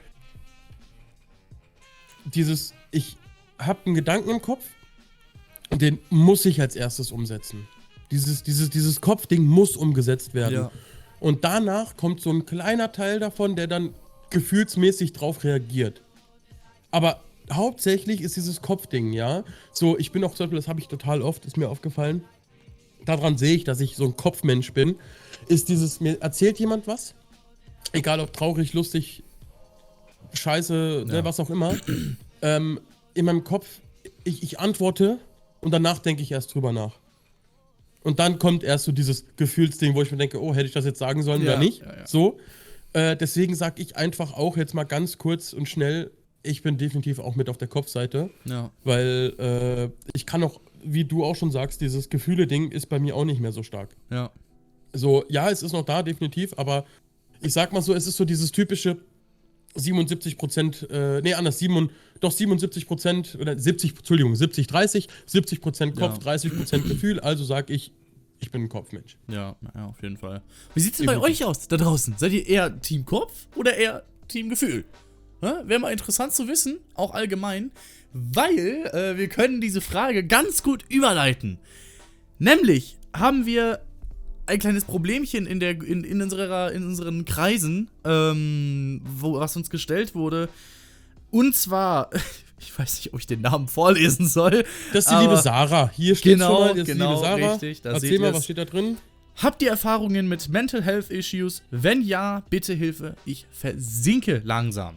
ich habe einen Gedanken im Kopf und den muss ich als erstes umsetzen. Dieses Kopfding muss umgesetzt werden. Ja. Und danach kommt so ein kleiner Teil davon, der dann gefühlsmäßig drauf reagiert. Aber hauptsächlich ist dieses Kopfding, ja. So, ich bin auch zum Beispiel, das habe ich total oft, ist mir aufgefallen. Daran sehe ich, dass ich so ein Kopfmensch bin. Ist mir erzählt jemand was? Egal ob traurig, lustig, scheiße, ne, was auch immer. In meinem Kopf, ich antworte und danach denke ich erst drüber nach. Und dann kommt erst so dieses Gefühlsding, wo ich mir denke, oh, hätte ich das jetzt sagen sollen oder nicht? Ja. So. Deswegen sage ich einfach auch jetzt mal ganz kurz und schnell, ich bin definitiv auch mit auf der Kopfseite. Ja. Weil ich kann auch, wie du auch schon sagst, dieses Gefühle-Ding ist bei mir auch nicht mehr so stark.
Ja.
So, ja, es ist noch da, definitiv, aber ich sag mal so, es ist so dieses typische 77%, 77% oder 70-30, 70% Kopf, 30% Gefühl, also sag ich bin ein Kopfmensch.
Ja, auf jeden Fall. Wie sieht's denn bei euch aus, da draußen? Seid ihr eher Team Kopf oder eher Team Gefühl? Wäre mal interessant zu wissen, auch allgemein, weil wir können diese Frage ganz gut überleiten. Nämlich haben wir ein kleines Problemchen in unseren Kreisen, was uns gestellt wurde. Und zwar, ich weiß nicht, ob ich den Namen vorlesen soll.
Das ist die liebe Sarah. Hier steht
genau,
schon mal, das ist die liebe Sarah.
Richtig.
Erzähl mal, was steht da drin?
Habt ihr Erfahrungen mit Mental Health Issues? Wenn ja, bitte Hilfe. Ich versinke langsam.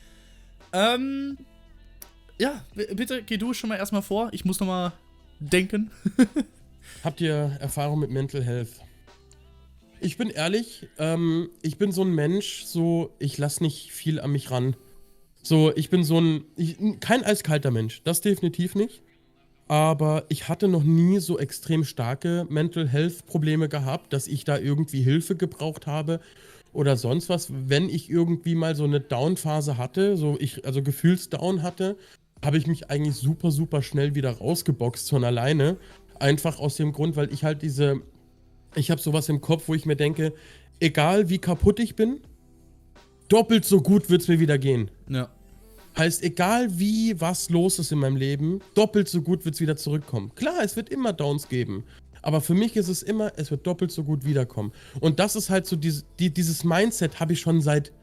Ja, bitte geh du schon mal erstmal vor. Ich muss noch mal denken.
Habt ihr Erfahrung mit Mental Health? Ich bin ehrlich, ich bin so ein Mensch, so, ich lasse nicht viel an mich ran. So, ich bin kein eiskalter Mensch, das definitiv nicht. Aber ich hatte noch nie so extrem starke Mental Health Probleme gehabt, dass ich da irgendwie Hilfe gebraucht habe oder sonst was. Wenn ich irgendwie mal so eine Down-Phase hatte, also Gefühlsdown hatte, habe ich mich eigentlich super, super schnell wieder rausgeboxt von alleine. Einfach aus dem Grund, weil ich halt ich habe sowas im Kopf, wo ich mir denke, egal wie kaputt ich bin, doppelt so gut wird es mir wieder gehen.
Ja.
Heißt, egal wie was los ist in meinem Leben, doppelt so gut wird es wieder zurückkommen. Klar, es wird immer Downs geben. Aber für mich ist es immer, es wird doppelt so gut wiederkommen. Und das ist halt so, dieses Mindset habe ich schon seit...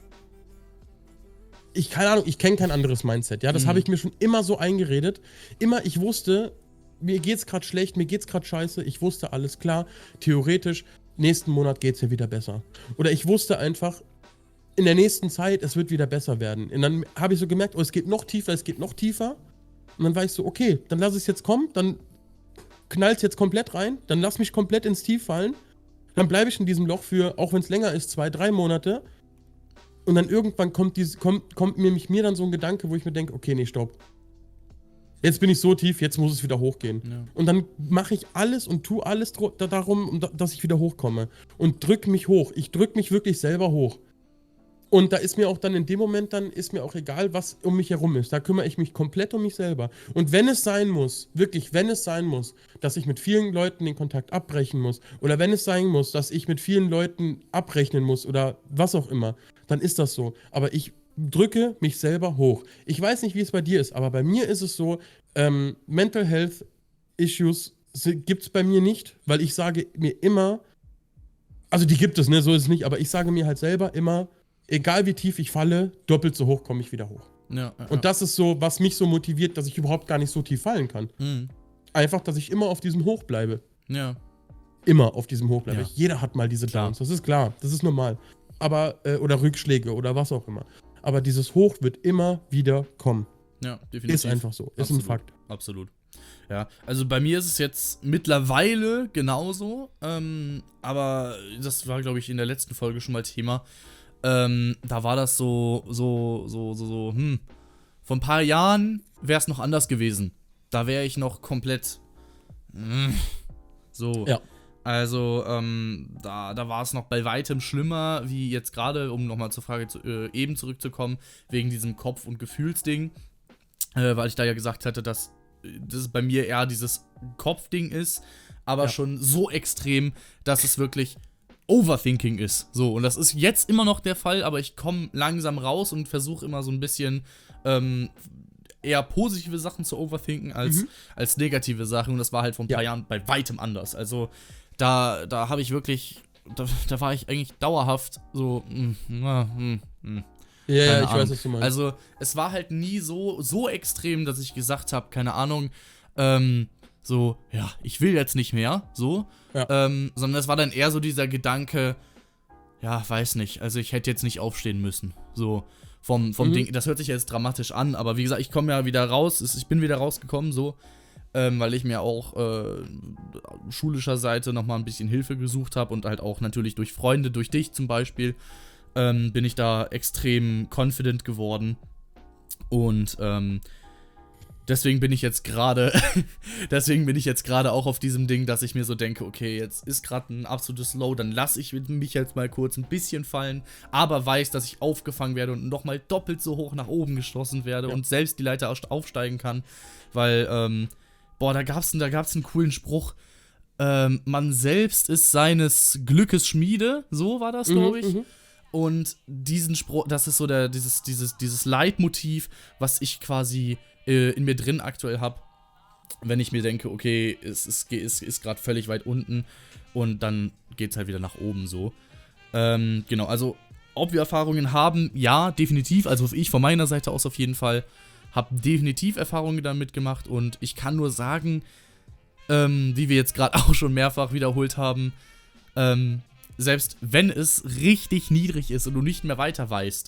keine Ahnung, ich kenne kein anderes Mindset. Ja, das habe ich mir schon immer so eingeredet. Immer, ich wusste, mir geht's gerade schlecht, mir geht's gerade scheiße. Ich wusste, alles klar, theoretisch, nächsten Monat geht's mir wieder besser. Oder ich wusste einfach, in der nächsten Zeit, es wird wieder besser werden. Und dann habe ich so gemerkt, oh, es geht noch tiefer, es geht noch tiefer. Und dann war ich so, okay, dann lass es jetzt kommen, dann knallt es jetzt komplett rein, dann lass mich komplett ins Tief fallen. Dann bleibe ich in diesem Loch für, auch wenn es länger ist, 2-3 Monate. Und dann irgendwann kommt mir dann so ein Gedanke, wo ich mir denke, okay, nee, stopp. Jetzt bin ich so tief, jetzt muss es wieder hochgehen. Ja. Und dann mache ich alles und tue alles darum, dass ich wieder hochkomme. Und drücke mich hoch. Ich drücke mich wirklich selber hoch. Und da ist mir auch dann in dem Moment, dann ist mir auch egal, was um mich herum ist. Da kümmere ich mich komplett um mich selber. Und wenn es sein muss, wirklich, wenn es sein muss, dass ich mit vielen Leuten den Kontakt abbrechen muss, oder wenn es sein muss, dass ich mit vielen Leuten abrechnen muss, oder was auch immer, dann ist das so. Aber ich drücke mich selber hoch. Ich weiß nicht, wie es bei dir ist, aber bei mir ist es so, Mental Health Issues gibt es bei mir nicht, weil ich sage mir immer, also die gibt es, ne, so ist es nicht, aber ich sage mir halt selber immer, egal wie tief ich falle, doppelt so hoch komme ich wieder hoch. Ja. Und das ist so, was mich so motiviert, dass ich überhaupt gar nicht so tief fallen kann. Einfach, dass ich immer auf diesem Hoch bleibe. Ja. Immer auf diesem Hoch bleibe. Ja. Jeder hat mal diese Downs, das ist klar, das ist normal. Aber, oder Rückschläge oder was auch immer. Aber dieses Hoch wird immer wieder kommen. Ja, definitiv. Ist einfach so, ist ein Fakt.
Absolut. Ja, also bei mir ist es jetzt mittlerweile genauso, aber das war, glaube ich, in der letzten Folge schon mal Thema. Da war das so, vor ein paar Jahren wäre es noch anders gewesen. Da wäre ich noch komplett, so. Ja. Also, da war es noch bei weitem schlimmer, wie jetzt gerade, um nochmal zur Frage eben zurückzukommen, wegen diesem Kopf- und Gefühlsding, weil ich da ja gesagt hatte, dass das bei mir eher dieses Kopfding ist, aber schon so extrem, dass es wirklich Overthinking ist. So, und das ist jetzt immer noch der Fall, aber ich komme langsam raus und versuche immer so ein bisschen eher positive Sachen zu overthinken als negative Sachen. Und das war halt vor ein paar Jahren bei weitem anders. Also da habe ich wirklich, da war ich eigentlich dauerhaft so,
Ja, ich weiß, was du meinst.
Also es war halt nie so extrem, dass ich gesagt habe, keine Ahnung, so, ja, ich will jetzt nicht mehr, so, sondern es war dann eher so dieser Gedanke, ja, weiß nicht, also ich hätte jetzt nicht aufstehen müssen, so, vom Ding, das hört sich jetzt dramatisch an, aber wie gesagt, ich komme ja wieder raus, ich bin wieder rausgekommen, so, weil ich mir auch schulischer Seite nochmal ein bisschen Hilfe gesucht habe und halt auch natürlich durch Freunde, durch dich zum Beispiel, bin ich da extrem confident geworden und deswegen bin ich jetzt gerade auch auf diesem Ding, dass ich mir so denke, okay, jetzt ist gerade ein absolutes Low, dann lasse ich mich jetzt mal kurz ein bisschen fallen, aber weiß, dass ich aufgefangen werde und nochmal doppelt so hoch nach oben geschossen werde und selbst die Leiter aufsteigen kann, weil, da gab's einen coolen Spruch, man selbst ist seines Glückes Schmiede, so war das, glaube ich. Und diesen Spruch, das ist so dieses Leitmotiv, was ich quasi in mir drin aktuell habe, wenn ich mir denke, okay, es ist gerade völlig weit unten und dann geht's halt wieder nach oben so. Genau, also ob wir Erfahrungen haben, ja, definitiv, also ich von meiner Seite aus auf jeden Fall habe definitiv Erfahrungen damit gemacht und ich kann nur sagen, wie wir jetzt gerade auch schon mehrfach wiederholt haben, selbst wenn es richtig niedrig ist und du nicht mehr weiter weißt,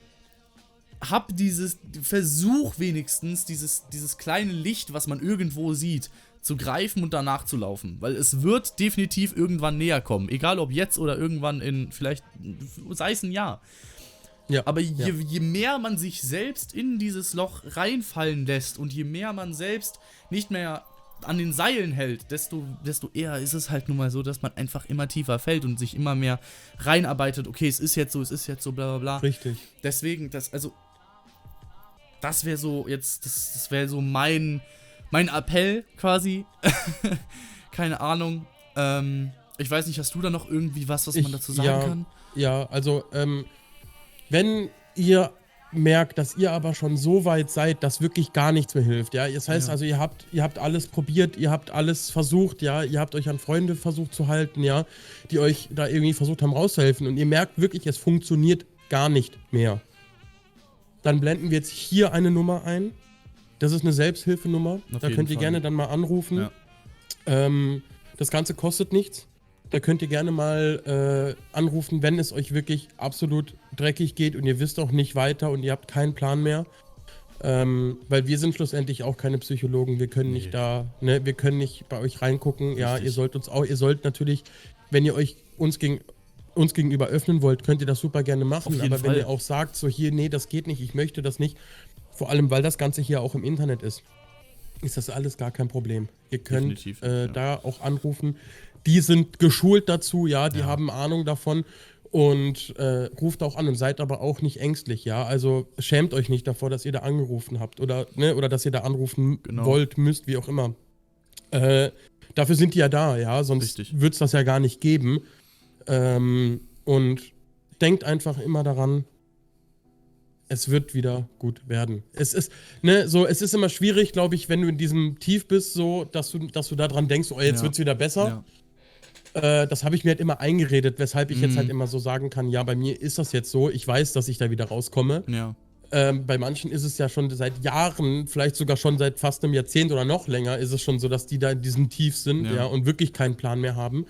versuch wenigstens dieses kleine Licht, was man irgendwo sieht, zu greifen und danach zu laufen. Weil es wird definitiv irgendwann näher kommen. Egal ob jetzt oder irgendwann in vielleicht, sei es ein Jahr. Ja, aber je mehr man sich selbst in dieses Loch reinfallen lässt und je mehr man selbst nicht mehr an den Seilen hält, desto eher ist es halt nun mal so, dass man einfach immer tiefer fällt und sich immer mehr reinarbeitet. Okay, es ist jetzt so, bla bla bla.
Richtig.
Deswegen, das wäre so jetzt, das wäre so mein Appell quasi. Keine Ahnung. Ich weiß nicht, hast du da noch irgendwie was man dazu sagen kann?
Ja, also, Wenn ihr merkt, dass ihr aber schon so weit seid, dass wirklich gar nichts mehr hilft, ja, das heißt also, ihr habt alles probiert, ihr habt alles versucht, ja, ihr habt euch an Freunde versucht zu halten, ja, die euch da irgendwie versucht haben rauszuhelfen und ihr merkt wirklich, es funktioniert gar nicht mehr. Dann blenden wir jetzt hier eine Nummer ein. Das ist eine Selbsthilfenummer, da könnt ihr gerne dann mal anrufen. Ja. Das Ganze kostet nichts. Da könnt ihr gerne mal anrufen, wenn es euch wirklich absolut dreckig geht und ihr wisst auch nicht weiter und ihr habt keinen Plan mehr. Weil wir sind schlussendlich auch keine Psychologen, wir können nicht wir können nicht bei euch reingucken. Richtig. Ja, ihr sollt natürlich, wenn ihr euch uns gegenüber öffnen wollt, könnt ihr das super gerne machen. Aber wenn ihr auch sagt, so hier, nee, das geht nicht, ich möchte das nicht, vor allem, weil das Ganze hier auch im Internet ist das alles gar kein Problem. Ihr könnt da auch anrufen. Die sind geschult dazu, ja, die haben Ahnung davon und ruft auch an und seid aber auch nicht ängstlich, ja. Also schämt euch nicht davor, dass ihr da angerufen habt oder dass ihr da anrufen wollt, müsst, wie auch immer. Dafür sind die ja da, ja, sonst wird es das ja gar nicht geben. Und denkt einfach immer daran, es wird wieder gut werden. Es ist immer schwierig, glaube ich, wenn du in diesem Tief bist, so, dass du daran denkst, oh, jetzt wird's wieder besser. Ja. Das habe ich mir halt immer eingeredet, weshalb ich jetzt halt immer so sagen kann, ja, bei mir ist das jetzt so, ich weiß, dass ich da wieder rauskomme. Ja. Bei manchen ist es ja schon seit Jahren, vielleicht sogar schon seit fast einem Jahrzehnt oder noch länger, ist es schon so, dass die da in diesem Tief sind, und wirklich keinen Plan mehr haben.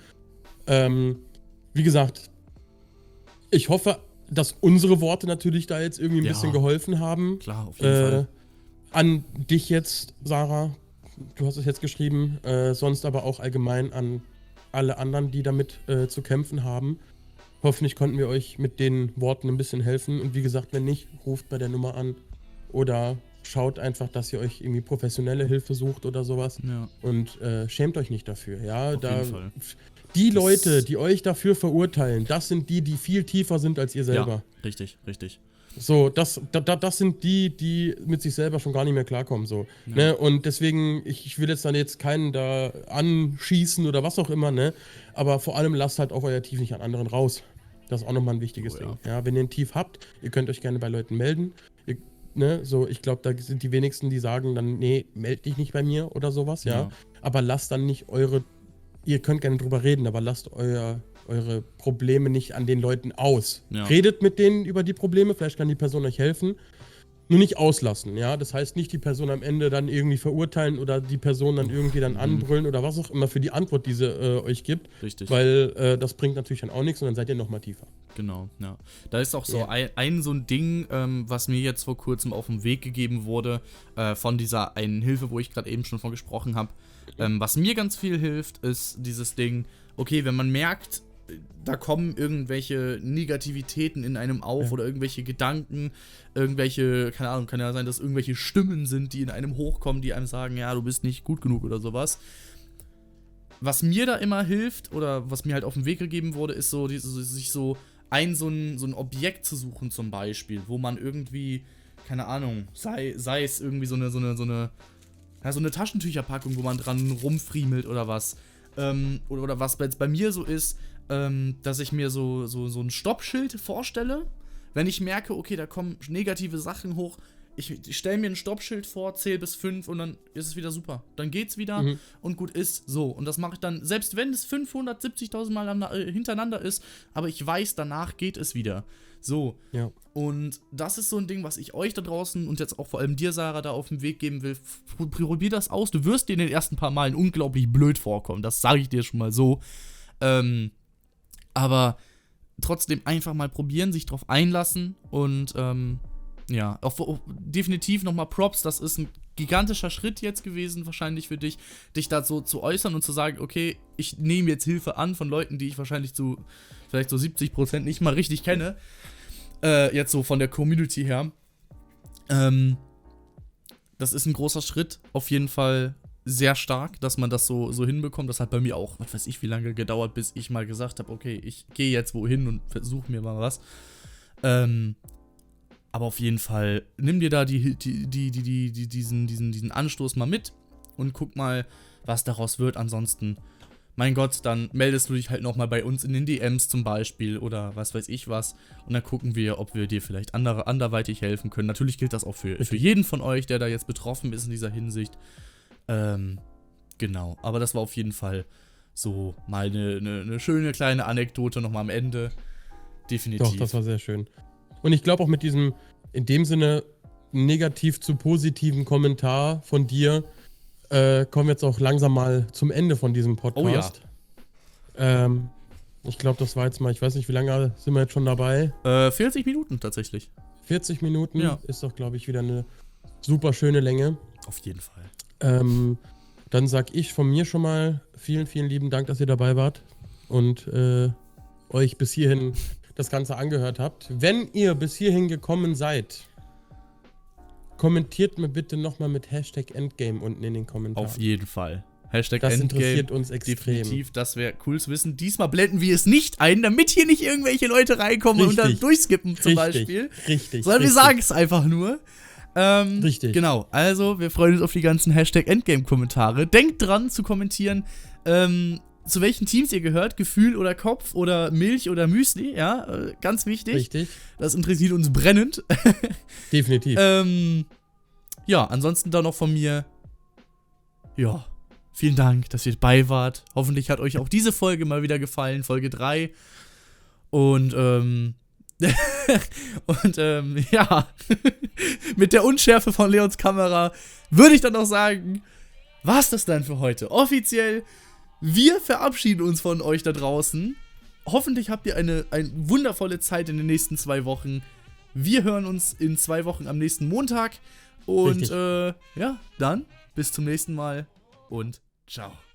Wie gesagt, ich hoffe, dass unsere Worte natürlich da jetzt irgendwie ein bisschen geholfen haben. Klar, auf jeden Fall. An dich jetzt, Sarah, du hast es jetzt geschrieben, sonst aber auch allgemein an alle anderen, die damit zu kämpfen haben. Hoffentlich konnten wir euch mit den Worten ein bisschen helfen. Und wie gesagt, wenn nicht, ruft bei der Nummer an oder schaut einfach, dass ihr euch irgendwie professionelle Hilfe sucht oder sowas. Ja. Und schämt euch nicht dafür. Ja, auf jeden Fall. Die Leute, die euch dafür verurteilen, das sind die viel tiefer sind als ihr selber.
Ja, richtig.
So, das sind die mit sich selber schon gar nicht mehr klarkommen. So, ne? Und deswegen, ich will jetzt keinen da anschießen oder was auch immer, ne? Aber vor allem lasst halt auch euer Tief nicht an anderen raus. Das ist auch nochmal ein wichtiges Ding. Ja, wenn ihr ein Tief habt, ihr könnt euch gerne bei Leuten melden. Ich glaube, da sind die wenigsten, die sagen dann, nee, meld dich nicht bei mir oder sowas, ja. Aber lasst dann nicht ihr könnt gerne drüber reden, aber lasst eure Probleme nicht an den Leuten aus. Ja. Redet mit denen über die Probleme, vielleicht kann die Person euch helfen. Nur nicht auslassen, ja. Das heißt nicht die Person am Ende dann irgendwie verurteilen oder die Person dann irgendwie dann anbrüllen oder was auch immer für die Antwort, die sie euch gibt. Richtig. Weil das bringt natürlich dann auch nichts und dann seid ihr noch mal tiefer.
Genau, ja. Da ist auch so so ein Ding, was mir jetzt vor kurzem auf den Weg gegeben wurde, von dieser einen Hilfe, wo ich gerade eben schon von gesprochen habe. Was mir ganz viel hilft, ist dieses Ding, okay, wenn man merkt, da kommen irgendwelche Negativitäten in einem auf oder irgendwelche Gedanken, irgendwelche, keine Ahnung, kann ja sein, dass irgendwelche Stimmen sind, die in einem hochkommen, die einem sagen, ja, du bist nicht gut genug oder sowas. Was mir da immer hilft oder was mir halt auf den Weg gegeben wurde, ist so, sich so ein Objekt zu suchen zum Beispiel, wo man irgendwie, keine Ahnung, sei es irgendwie so eine Taschentücherpackung, wo man dran rumfriemelt oder was. Oder was jetzt bei mir so ist, dass ich mir so ein Stoppschild vorstelle, wenn ich merke, okay, da kommen negative Sachen hoch, ich stelle mir ein Stoppschild vor, zähle bis 5 und dann ist es wieder super. Dann geht's wieder und gut ist so. Und das mache ich dann, selbst wenn es 570.000 Mal hintereinander ist, aber ich weiß, danach geht es wieder. So. Ja. Und das ist so ein Ding, was ich euch da draußen und jetzt auch vor allem dir, Sarah, da auf den Weg geben will. Probier das aus. Du wirst dir in den ersten paar Malen unglaublich blöd vorkommen. Das sage ich dir schon mal so. Aber trotzdem einfach mal probieren, sich drauf einlassen und auch definitiv nochmal Props, das ist ein gigantischer Schritt jetzt gewesen, wahrscheinlich für dich da so zu äußern und zu sagen, okay, ich nehme jetzt Hilfe an von Leuten, die ich wahrscheinlich vielleicht so 70% nicht mal richtig kenne, jetzt so von der Community her. Das ist ein großer Schritt, auf jeden Fall sehr stark, dass man das so hinbekommt. Das hat bei mir auch, was weiß ich, wie lange gedauert, bis ich mal gesagt habe, okay, ich gehe jetzt wohin und versuche mir mal was. Aber auf jeden Fall, nimm dir da diesen Anstoß mal mit und guck mal, was daraus wird. Ansonsten mein Gott, dann meldest du dich halt nochmal bei uns in den DMs zum Beispiel oder was weiß ich was. Und dann gucken wir, ob wir dir vielleicht anderweitig helfen können. Natürlich gilt das auch für jeden von euch, der da jetzt betroffen ist in dieser Hinsicht. Genau, aber das war auf jeden Fall so mal eine schöne kleine Anekdote nochmal am Ende. Definitiv.
Doch, das war sehr schön. Und ich glaube auch mit diesem, in dem Sinne, negativ zu positiven Kommentar von dir, kommen wir jetzt auch langsam mal zum Ende von diesem Podcast. Oh ja. Ich glaube, das war jetzt mal, ich weiß nicht, wie lange sind wir jetzt schon dabei?
40 Minuten tatsächlich.
40 Minuten ist doch, glaube ich, wieder eine super schöne Länge.
Auf jeden Fall.
Dann sag ich von mir schon mal vielen, vielen lieben Dank, dass ihr dabei wart und euch bis hierhin das Ganze angehört habt. Wenn ihr bis hierhin gekommen seid, kommentiert mir bitte nochmal mit Hashtag Endgame unten in den Kommentaren.
Auf jeden Fall. Hashtag
das
Endgame.
interessiert uns extrem.
Definitiv, das wäre cool zu wissen. Diesmal blenden wir es nicht ein, damit hier nicht irgendwelche Leute reinkommen und dann durchskippen zum Beispiel.
Richtig.
Sondern wir sagen es einfach nur.
Richtig.
Genau, also wir freuen uns auf die ganzen Hashtag Endgame-Kommentare. Denkt dran zu kommentieren, zu welchen Teams ihr gehört, Gefühl oder Kopf oder Milch oder Müsli, ja, ganz wichtig.
Richtig.
Das interessiert uns brennend.
Definitiv.
Ja, ansonsten dann noch von mir, ja, vielen Dank, dass ihr dabei wart. Hoffentlich hat euch auch diese Folge mal wieder gefallen, Folge 3. Und, ja, mit der Unschärfe von Leons Kamera würde ich dann auch sagen, war's das dann für heute. Offiziell, wir verabschieden uns von euch da draußen. Hoffentlich habt ihr eine wundervolle Zeit in den nächsten 2 Wochen. Wir hören uns in 2 Wochen am nächsten Montag. Und ja, dann bis zum nächsten Mal und ciao.